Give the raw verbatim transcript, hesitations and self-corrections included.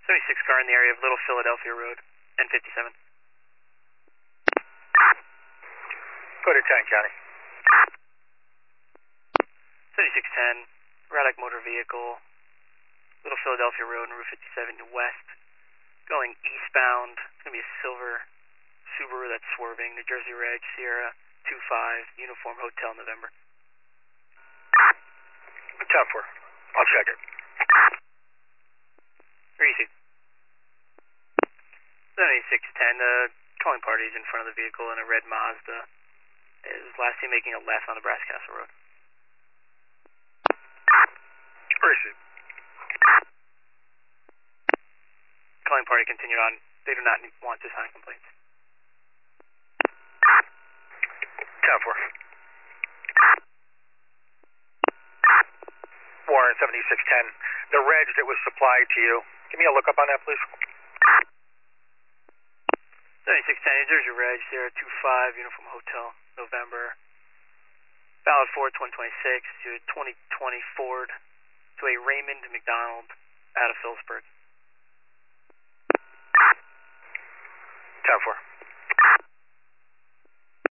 seventy-six car in the area of Little Philadelphia Road, N fifty-seven. Go to ten, County. seventy-six ten, erratic motor vehicle, Little Philadelphia Road, Route fifty-seven west, going eastbound. It's going to be a silver Subaru that's swerving, New Jersey Reg, Sierra two five, Uniform Hotel, November. ten four. I'll check it. Where you see? seventy-six ten, uh, calling parties in front of the vehicle in a red Mazda. Is last seen making a left on the Brass Castle Road. Where is he? Calling party continued on. They do not want to sign complaints. ten four. Warren, seventy-six ten. The reg that was supplied to you. Give me a lookup on that, please. seventy-six ten, New Jersey Reg, Sierra two five, Uniform Hotel, November. Valid Ford twenty twenty-six to a twenty twenty Ford to a Raymond McDonald out of Phillipsburg. ten four.